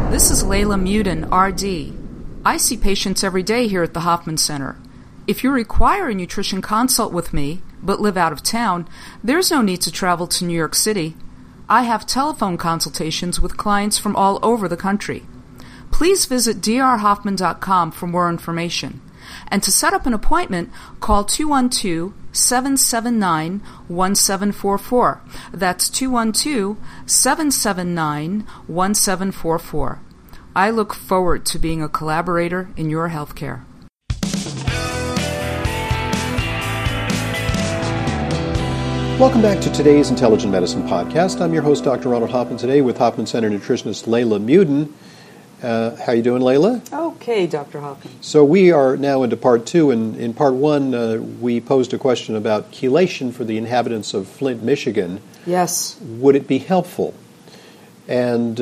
This is Layla Muden, RD. I see patients every day here at the Hoffman Center. If you require a nutrition consult with me, but live out of town, there's no need to travel to New York City. I have telephone consultations with clients from all over the country. Please visit drhoffman.com for more information. And to set up an appointment, call 212-779-1744. That's 212-779-1744. I look forward to being a collaborator in your healthcare. Welcome back to today's Intelligent Medicine Podcast. I'm your host, Dr. Ronald Hoffman, today with Hoffman Center nutritionist Layla Muden. How you doing, Layla? Okay, Dr. Hoffman. So we are now into part two, and in part one, we posed a question about chelation for the inhabitants of Flint, Michigan. Yes. Would it be helpful? And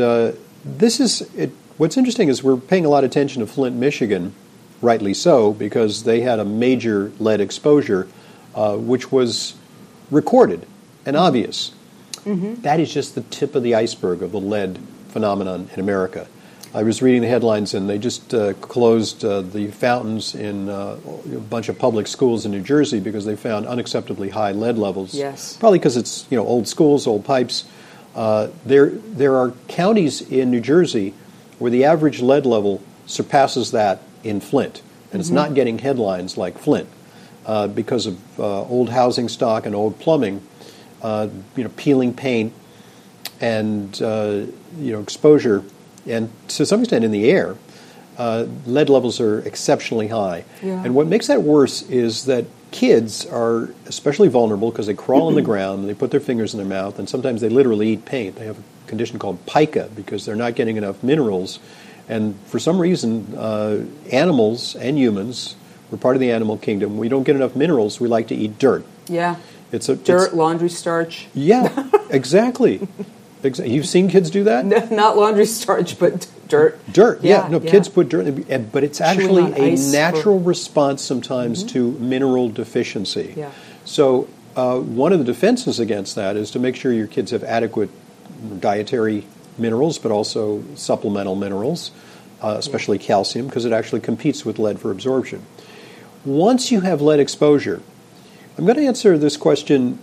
what's interesting is we're paying a lot of attention to Flint, Michigan, rightly so, because they had a major lead exposure, which was recorded and obvious. Mm-hmm. That is just the tip of the iceberg of the lead phenomenon in America. I was reading the headlines, and they just closed the fountains in a bunch of public schools in New Jersey because they found unacceptably high lead levels. Yes. Probably because it's old schools, old pipes. There are counties in New Jersey where the average lead level surpasses that in Flint, and it's not getting headlines like Flint because of old housing stock and old plumbing, peeling paint, and exposure. And to some extent in the air, lead levels are exceptionally high. Yeah. And what makes that worse is that kids are especially vulnerable because they crawl on the ground, and they put their fingers in their mouth, and sometimes they literally eat paint. They have a condition called pica because they're not getting enough minerals. And for some reason, animals and humans, we're part of the animal kingdom, we don't get enough minerals. We like to eat dirt. Yeah. Dirt, laundry starch. Yeah, exactly. You've seen kids do that? No, not laundry starch, but dirt. Dirt, yeah. Kids put dirt in, but it's actually a natural response sometimes to mineral deficiency. Yeah. So one of the defenses against that is to make sure your kids have adequate dietary minerals, but also supplemental minerals, especially calcium, because it actually competes with lead for absorption. Once you have lead exposure, I'm going to answer this question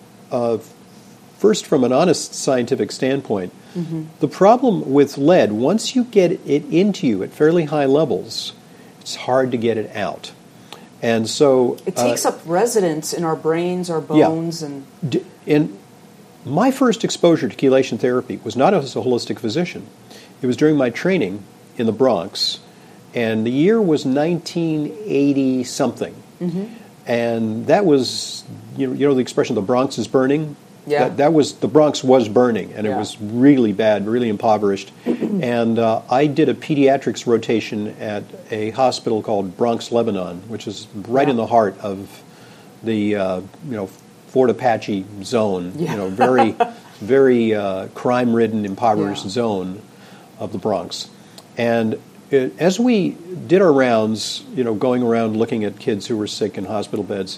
first from an honest scientific standpoint. Mm-hmm. The problem with lead, once you get it into you at fairly high levels, it's hard to get it out. And so it takes up residence in our brains, our bones. Yeah. And my first exposure to chelation therapy was not as a holistic physician. It was during my training in the Bronx, and the year was 1980-something. Mm-hmm. And that was, the expression, the Bronx is burning? Yeah. That was, the Bronx was burning, and it was really bad, really impoverished. And I did a pediatrics rotation at a hospital called Bronx Lebanon, which is right in the heart of the, Fort Apache zone, very, very crime-ridden, impoverished zone of the Bronx. And as we did our rounds, going around looking at kids who were sick in hospital beds,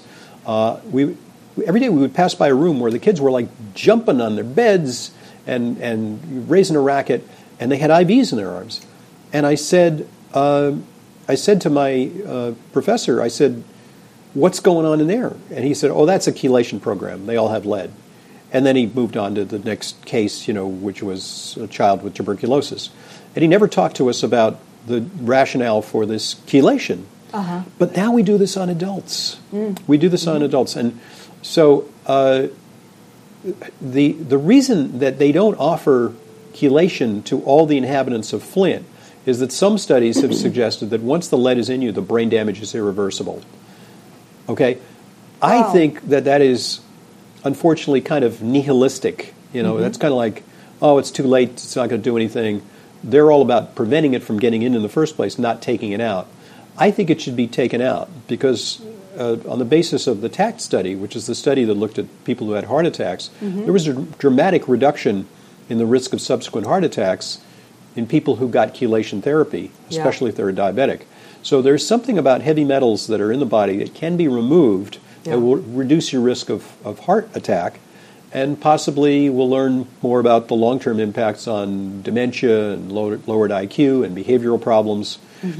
every day we would pass by a room where the kids were like jumping on their beds and raising a racket, and they had IVs in their arms. And I said to my professor, I said, "What's going on in there?" And he said, "Oh, that's a chelation program. They all have lead." And then he moved on to the next case, which was a child with tuberculosis. And he never talked to us about the rationale for this chelation. Uh-huh. But now we do this on adults. We do this on adults. And so the reason that they don't offer chelation to all the inhabitants of Flint is that some studies have suggested that once the lead is in you, the brain damage is irreversible. Okay? Wow. I think that is unfortunately kind of nihilistic. That's kind of like, oh, it's too late, it's not going to do anything. They're all about preventing it from getting in the first place, not taking it out. I think it should be taken out because on the basis of the TACT study, which is the study that looked at people who had heart attacks, there was a dramatic reduction in the risk of subsequent heart attacks in people who got chelation therapy, especially if they're diabetic. So there's something about heavy metals that are in the body that can be removed that will reduce your risk of heart attack. And possibly we'll learn more about the long-term impacts on dementia and lowered IQ and behavioral problems.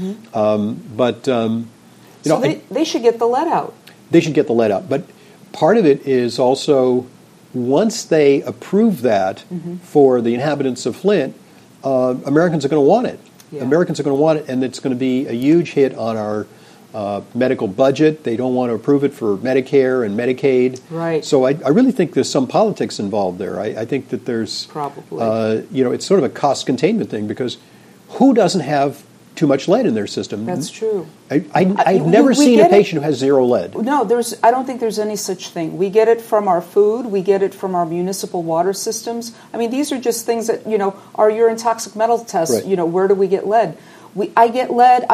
They should get the lead out. They should get the lead out. But part of it is also, once they approve that for the inhabitants of Flint, Americans are going to want it. Yeah. Americans are going to want it, and it's going to be a huge hit on our medical budget. They don't want to approve it for Medicare and Medicaid. Right. So I really think there's some politics involved there. I think that there's probably it's sort of a cost containment thing, because who doesn't have too much lead in their system? That's true. I've never seen a patient who has zero lead. No, I don't think there's any such thing. We get it from our food. We get it from our municipal water systems. I mean, these are just things that, our urine toxic metal tests. Right. Where do we get lead? I get lead.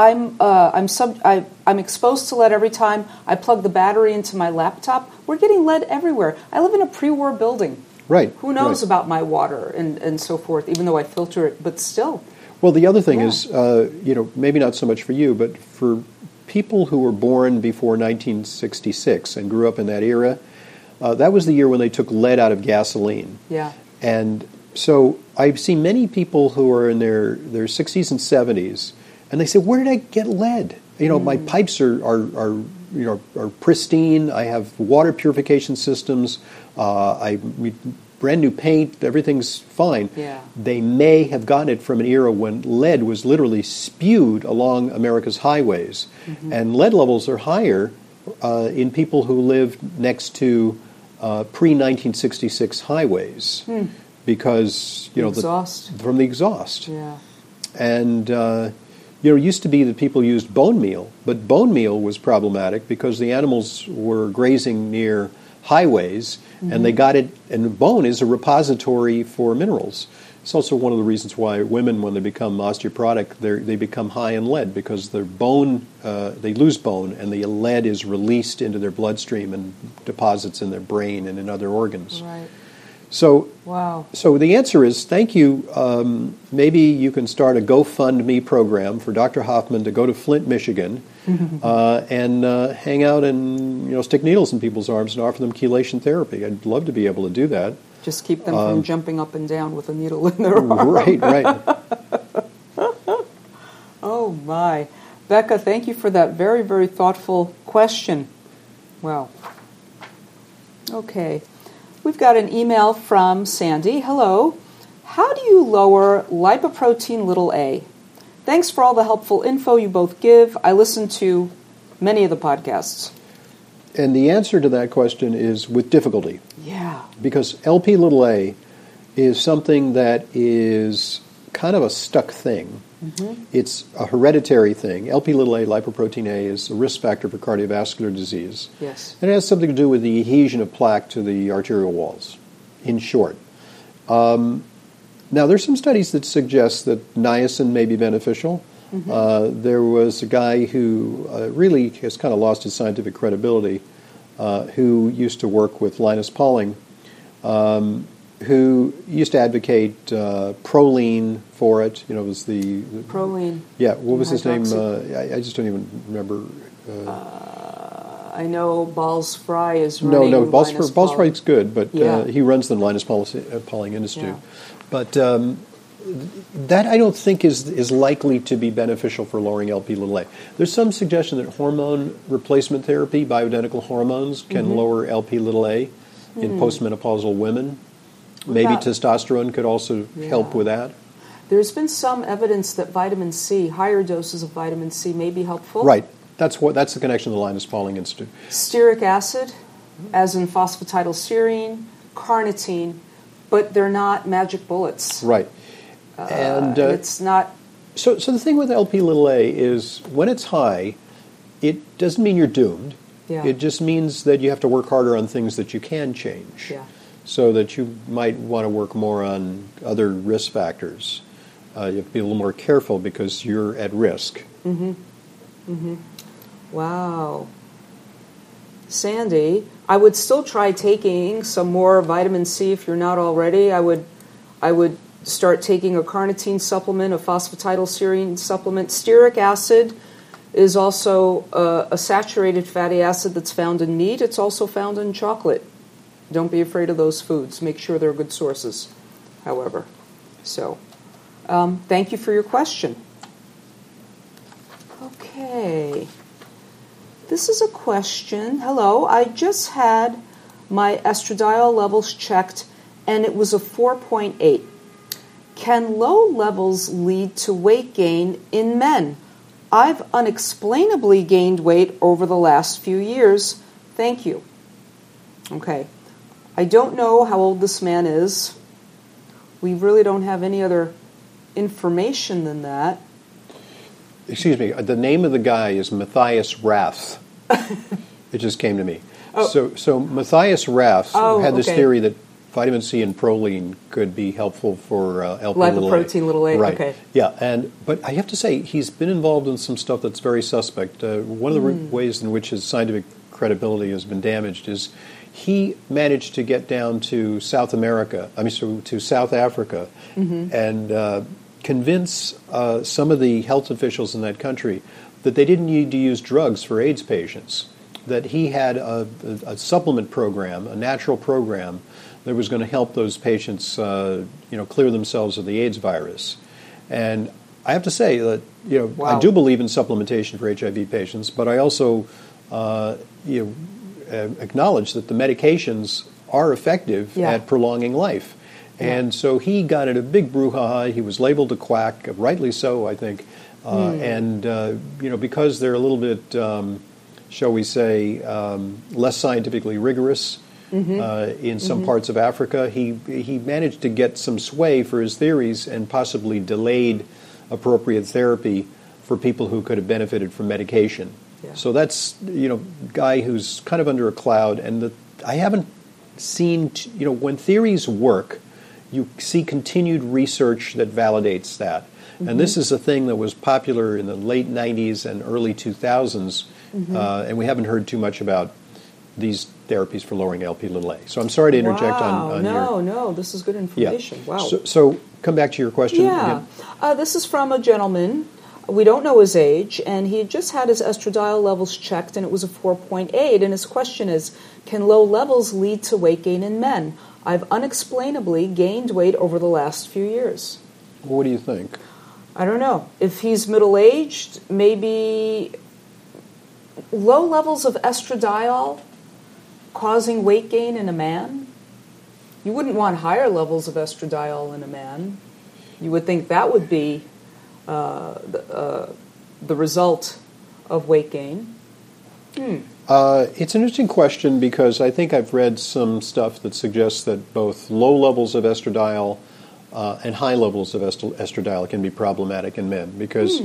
I'm exposed to lead every time I plug the battery into my laptop. We're getting lead everywhere. I live in a pre-war building. Right. Who knows about my water and so forth, even though I filter it, but still. Well, the other thing is, maybe not so much for you, but for people who were born before 1966 and grew up in that era, that was the year when they took lead out of gasoline. Yeah. And so I've seen many people who are in their 60s and 70s, and they say, "Where did I get lead? My pipes are pristine. I have water purification systems. Brand new paint, everything's fine." Yeah. They may have gotten it from an era when lead was literally spewed along America's highways. And lead levels are higher in people who lived next to pre-1966 highways because, from the exhaust. Yeah. And, it used to be that people used bone meal, but bone meal was problematic because the animals were grazing near highways, and they got it, and bone is a repository for minerals. It's also one of the reasons why women, when they become osteoporotic, they become high in lead, because their bone, they lose bone, and the lead is released into their bloodstream and deposits in their brain and in other organs. Right. So, wow. So the answer is, thank you. Maybe you can start a GoFundMe program for Dr. Hoffman to go to Flint, Michigan, and hang out and stick needles in people's arms and offer them chelation therapy. I'd love to be able to do that. Just keep them from jumping up and down with a needle in their arm. Right. Oh my, Becca, thank you for that very, very thoughtful question. Wow. Okay. We've got an email from Sandy. Hello. How do you lower lipoprotein (a)? Thanks for all the helpful info you both give. I listen to many of the podcasts. And the answer to that question is with difficulty. Yeah. Because Lp(a) is something that is kind of a stuck thing. It's a hereditary thing. Lp(a), lipoprotein A, is a risk factor for cardiovascular disease. Yes. And it has something to do with the adhesion of plaque to the arterial walls, in short. Now, there's some studies that suggest that niacin may be beneficial. There was a guy who really has kind of lost his scientific credibility, who used to work with Linus Pauling, who used to advocate proline for it. It was the proline. Yeah, what was his name? I just don't even remember. I know Balls Fry is running. No, Balls Fry's good, but he runs the Linus Pauling Institute. Yeah. But that I don't think is likely to be beneficial for lowering Lp(a). There's some suggestion that hormone replacement therapy, bioidentical hormones, can lower Lp(a) in postmenopausal women. Maybe testosterone could also help with that. There's been some evidence that vitamin C, higher doses of vitamin C, may be helpful. Right. That's the connection to the Linus Pauling Institute. Stearic acid, as in phosphatidylserine, carnitine, but they're not magic bullets. Right. And it's not. So the thing with Lp(a) is when it's high, it doesn't mean you're doomed. Yeah. It just means that you have to work harder on things that you can change. Yeah. So that you might want to work more on other risk factors. You have to be a little more careful because you're at risk. Wow. Sandy, I would still try taking some more vitamin C if you're not already. I would start taking a carnitine supplement, a phosphatidylserine supplement. Stearic acid is also a saturated fatty acid that's found in meat. It's also found in chocolate. Don't be afraid of those foods. Make sure they're good sources, however. So, thank you for your question. Okay. This is a question. Hello, I just had my estradiol levels checked and it was a 4.8. Can low levels lead to weight gain in men? I've unexplainably gained weight over the last few years. Thank you. Okay. I don't know how old this man is. We really don't have any other information than that. Excuse me, the name of the guy is Matthias Rath. It just came to me. Oh. So Matthias Rath had this okay. theory that vitamin C and proline could be helpful for LP Lipoprotein little a. Right. Okay. Yeah, but I have to say he's been involved in some stuff that's very suspect. One of the ways in which his scientific credibility has been damaged is he managed to get down to South America. To South Africa, and convince some of the health officials in that country that they didn't need to use drugs for AIDS patients. That he had a supplement program, a natural program, that was going to help those patients, clear themselves of the AIDS virus. And I have to say that, Wow. I do believe in supplementation for HIV patients, but I also, acknowledge that the medications are effective at prolonging life. And so he got in a big brouhaha. He was labeled a quack, rightly so, I think. And because they're a little bit, shall we say, less scientifically rigorous in some parts of Africa, he managed to get some sway for his theories and possibly delayed appropriate therapy for people who could have benefited from medication. Yeah. So that's, guy who's kind of under a cloud. And I haven't seen, when theories work, you see continued research that validates that. And this is a thing that was popular in the late 90s and early 2000s, and we haven't heard too much about these therapies for lowering LP-little-a. So I'm sorry to interject on your... No, this is good information. Yeah. Wow. So come back to your question. Yeah. This is from a gentleman. We don't know his age, and he had just had his estradiol levels checked, and it was a 4.8. And his question is, can low levels lead to weight gain in men? I've unexplainably gained weight over the last few years. What do you think? I don't know. If he's middle-aged, maybe low levels of estradiol causing weight gain in a man? You wouldn't want higher levels of estradiol in a man. You would think that would be the result of weight gain. It's an interesting question because I think I've read some stuff that suggests that both low levels of estradiol and high levels of estradiol can be problematic in men because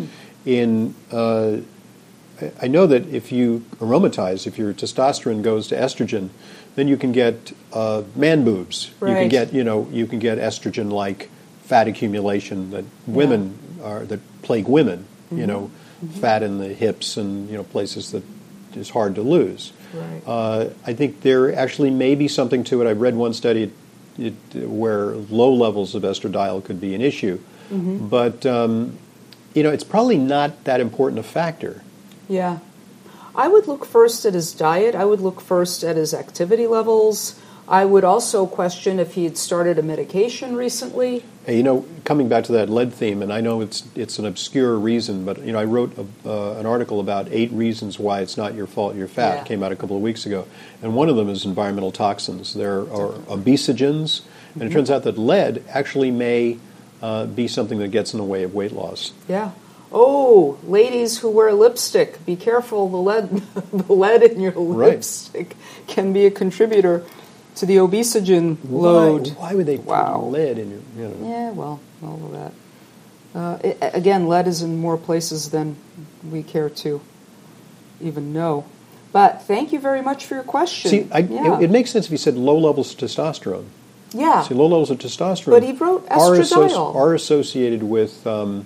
I know that if you aromatize, if your testosterone goes to estrogen, then you can get man boobs. Right. You can get estrogen-like fat accumulation that women that plague women. Fat in the hips and places that is hard to lose. Right. I think there actually may be something to it. I read one study where low levels of estradiol could be an issue, but it's probably not that important a factor. Yeah. I would look first at his diet. I would look first at his activity levels. I would also question if he had started a medication recently. Hey, coming back to that lead theme, and I know it's an obscure reason, but I wrote an article about 8 reasons why it's not your fault you're fat. Yeah. It came out a couple of weeks ago, and one of them is environmental toxins. There are obesogens, and it turns out that lead actually may be something that gets in the way of weight loss. Yeah. Oh, ladies who wear lipstick, be careful. The lead in your lipstick can be a contributor to the obesogen load. Why would they put lead in your... Yeah, well, all of that. Again, lead is in more places than we care to even know. But thank you very much for your question. See, it makes sense if you said low levels of testosterone. Yeah. See, low levels of testosterone but he wrote estradiol. are associated with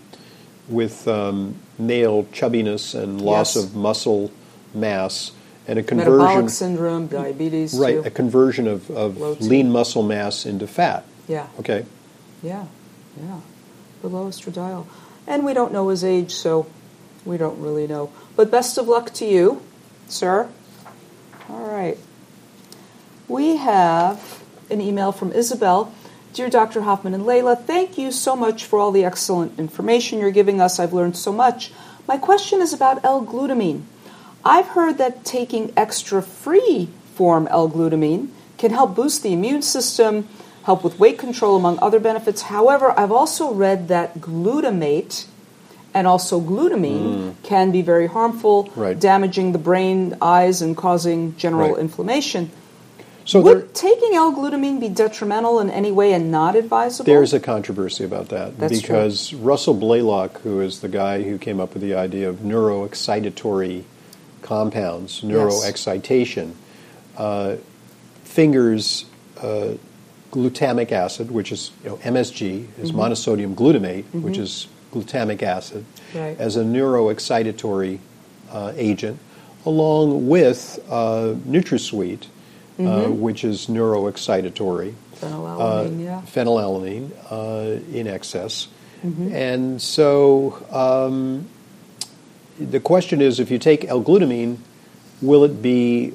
male chubbiness and loss of muscle mass. And a conversion, metabolic syndrome, diabetes, right? too. A conversion of lean muscle mass into fat. Yeah. Okay. Yeah. Below estradiol, and we don't know his age, so we don't really know. But best of luck to you, sir. All right. We have an email from Isabel. Dear Dr. Hoffman and Layla, thank you so much for all the excellent information you're giving us. I've learned so much. My question is about L-glutamine. I've heard that taking extra free form L-glutamine can help boost the immune system, help with weight control, among other benefits. However, I've also read that glutamate and also glutamine can be very harmful, damaging the brain, eyes, and causing general inflammation. So would taking L-glutamine be detrimental in any way and not advisable? There's a controversy about that. That's because true. Russell Blaylock, who is the guy who came up with the idea of neuroexcitatory compounds, neuroexcitation, fingers glutamic acid, which is MSG, is monosodium glutamate, which is glutamic acid, as a neuroexcitatory agent, along with NutraSweet, which is neuroexcitatory, phenylalanine in excess. And so the question is, if you take L-glutamine, will it be,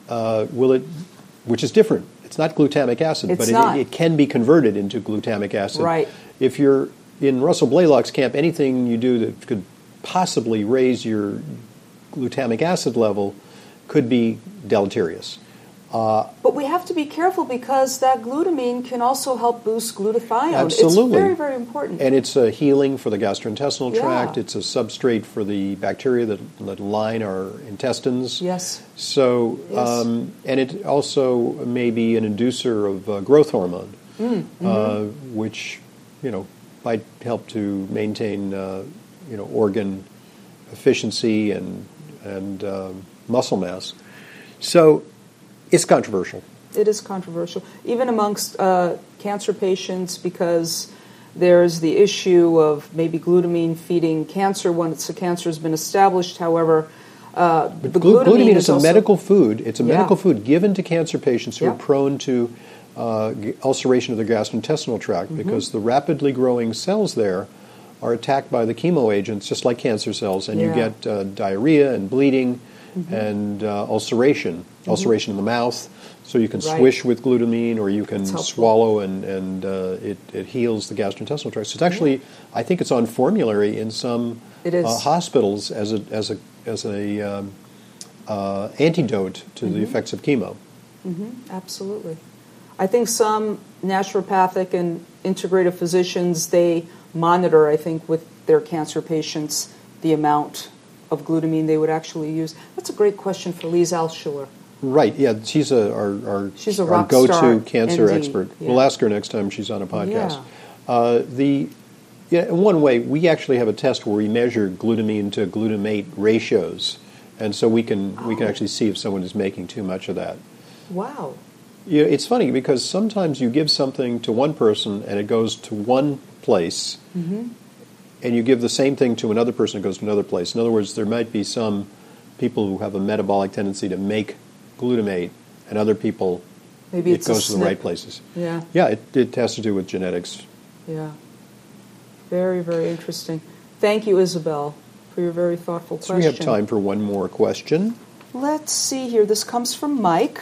which is different. It's not glutamic acid, but it can be converted into glutamic acid. Right. If you're in Russell Blaylock's camp, anything you do that could possibly raise your glutamic acid level could be deleterious. But we have to be careful because that glutamine can also help boost glutathione. Absolutely. It's very, very important. And it's a healing for the gastrointestinal tract. It's a substrate for the bacteria that line our intestines. Yes. So, and it also may be an inducer of growth hormone, which, might help to maintain, organ efficiency and muscle mass. So, it's controversial. It is controversial, even amongst cancer patients, because there's the issue of maybe glutamine feeding cancer once the cancer has been established. However, the glutamine is a medical food. It's a medical food given to cancer patients who are prone to ulceration of the gastrointestinal tract because the rapidly growing cells there are attacked by the chemo agents, just like cancer cells, and you get diarrhea and bleeding and ulceration in the mouth. So you can swish with glutamine, or you can swallow, and it heals the gastrointestinal tract. So it's actually, I think it's on formulary in some hospitals as a antidote to the effects of chemo. Absolutely. I think some naturopathic and integrative physicians, they monitor, I think, with their cancer patients the amount of glutamine they would actually use. That's a great question for Lise Altschuler. Right, yeah, she's our rock go-to star, cancer indeed. expert. Yeah. We'll ask her next time she's on a podcast. In one way, we actually have a test where we measure glutamine to glutamate ratios, and so we can actually see if someone is making too much of that. Wow. It's funny because sometimes you give something to one person and it goes to one place, and you give the same thing to another person, it goes to another place. In other words, there might be some people who have a metabolic tendency to make glutamate, and other people, maybe it goes to the right places. Yeah, it has to do with genetics. Yeah. Very, very interesting. Thank you, Isabel, for your very thoughtful question. So we have time for one more question. Let's see here. This comes from Mike.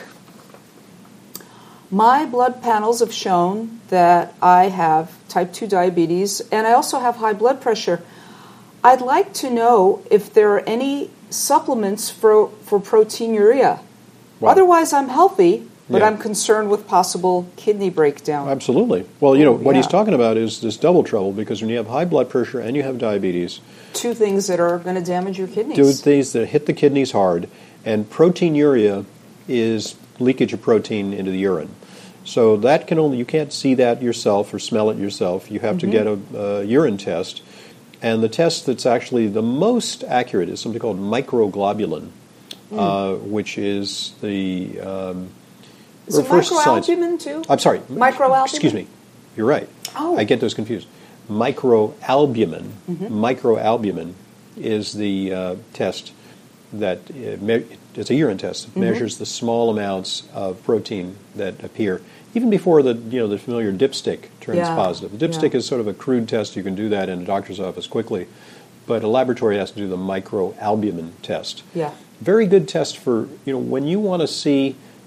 My blood panels have shown that I have type 2 diabetes, and I also have high blood pressure. I'd like to know if there are any supplements for proteinuria. Wow. Otherwise, I'm healthy, but I'm concerned with possible kidney breakdown. Absolutely. Well, what he's talking about is this double trouble, because when you have high blood pressure and you have diabetes, two things that are going to damage your kidneys. Two things that hit the kidneys hard, and proteinuria is leakage of protein into the urine. So that you can't see that yourself or smell it yourself. You have to get a urine test. And the test that's actually the most accurate is something called microglobulin, which is the is it microalbumin too? I'm sorry. Microalbumin? Excuse me. You're right. Oh. I get those confused. Microalbumin. Microalbumin is the test that it's a urine test. It measures the small amounts of protein that appear even before the familiar dipstick turns positive. The dipstick is sort of a crude test. You can do that in a doctor's office quickly, but a laboratory has to do the microalbumin test. Yeah. Very good test for when you want to see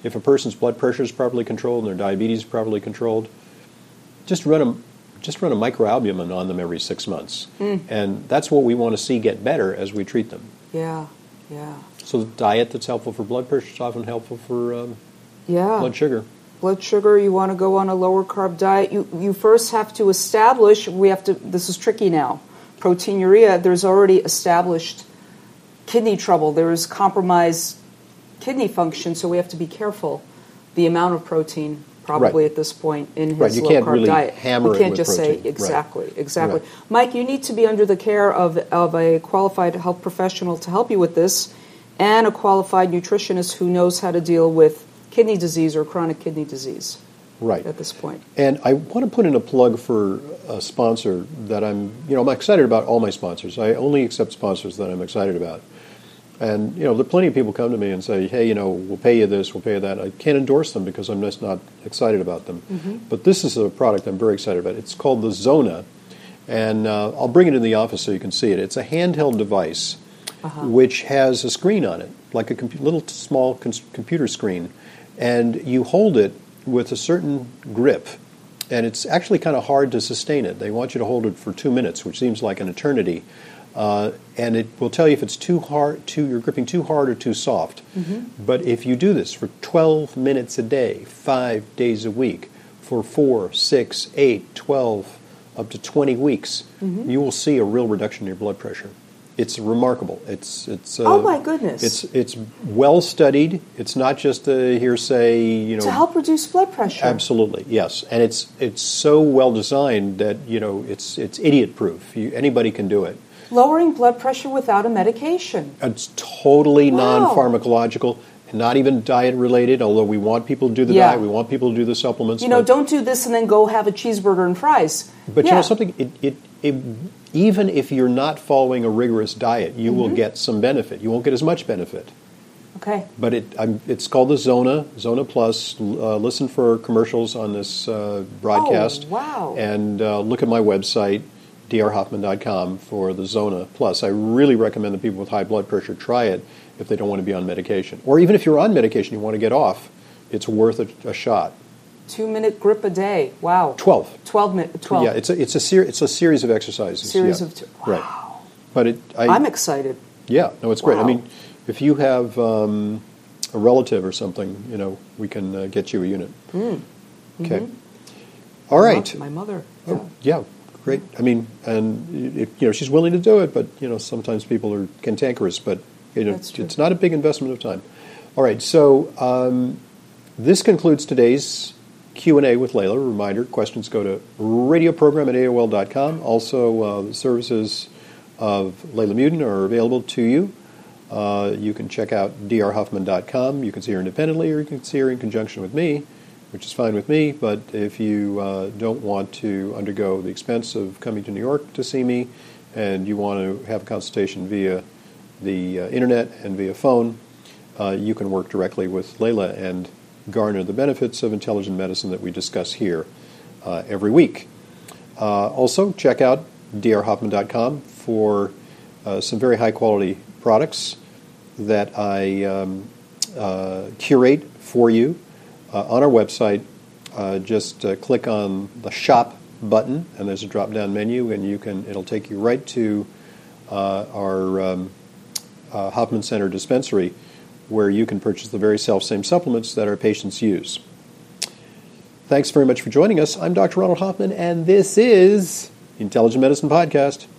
if a person's blood pressure is properly controlled and their diabetes is properly controlled, just run a microalbumin on them every 6 months. And that's what we want to see get better as we treat them. Yeah. So the diet that's helpful for blood pressure is often helpful for blood sugar. Blood sugar, you want to go on a lower carb diet. You first have to establish, this is tricky now, proteinuria, there's already established kidney trouble. There is compromised kidney function, so we have to be careful. The amount of protein probably at this point in his you can't low-carb really diet. hammer we it can't with just protein. say exactly. Right. Mike, you need to be under the care of a qualified health professional to help you with this, and a qualified nutritionist who knows how to deal with kidney disease or chronic kidney disease. Right. At this point. And I want to put in a plug for a sponsor that I'm excited about all my sponsors. I only accept sponsors that I'm excited about. And, there are plenty of people come to me and say, hey, we'll pay you this, we'll pay you that. I can't endorse them because I'm just not excited about them. Mm-hmm. But this is a product I'm very excited about. It's called the Zona. And I'll bring it in the office so you can see it. It's a handheld device which has a screen on it, like a little small computer screen. And you hold it with a certain grip. And it's actually kind of hard to sustain it. They want you to hold it for 2 minutes, which seems like an eternity. And it will tell you if it's too hard, you're gripping too hard or too soft. Mm-hmm. But if you do this for 12 minutes a day, 5 days a week, for 4, 6, 8, 12, up to 20 weeks, you will see a real reduction in your blood pressure. It's remarkable. It's oh my goodness! It's well studied. It's not just a hearsay. To help reduce blood pressure. Absolutely, yes. And it's so well designed that it's idiot proof. Anybody can do it. Lowering blood pressure without a medication. It's totally non-pharmacological, not even diet related. Although we want people to do the diet, we want people to do the supplements. Don't do this and then go have a cheeseburger and fries. But something. Even if you're not following a rigorous diet, you will get some benefit. You won't get as much benefit. Okay. But it's called the Zona Plus. Listen for commercials on this broadcast. Oh, wow. And look at my website, drhoffman.com, for the Zona Plus. I really recommend that people with high blood pressure try it if they don't want to be on medication. Or even if you're on medication, you want to get off, it's worth a shot. 2-minute grip a day. Wow. 12 minutes. Yeah, it's a series of exercises. Wow. Right. But I'm excited. Yeah, no, it's great. I mean, if you have a relative or something, we can get you a unit. Okay. All right. My mother. Oh, yeah, great. I mean, and she's willing to do it, but sometimes people are cantankerous. But it's not a big investment of time. All right. So this concludes today's Q&A with Layla. Reminder, questions go to radioprogram@aol.com. Also, the services of Layla Muden are available to you. You can check out drhoffman.com. You can see her independently, or you can see her in conjunction with me, which is fine with me. But if you don't want to undergo the expense of coming to New York to see me, and you want to have a consultation via the internet and via phone, you can work directly with Layla and garner the benefits of intelligent medicine that we discuss here every week. Also, check out drhoffman.com for some very high-quality products that I curate for you on our website. Just click on the Shop button, and there's a drop-down menu, and it'll take you right to our Hoffman Center dispensary, where you can purchase the very self-same supplements that our patients use. Thanks very much for joining us. I'm Dr. Ronald Hoffman, and this is Intelligent Medicine Podcast.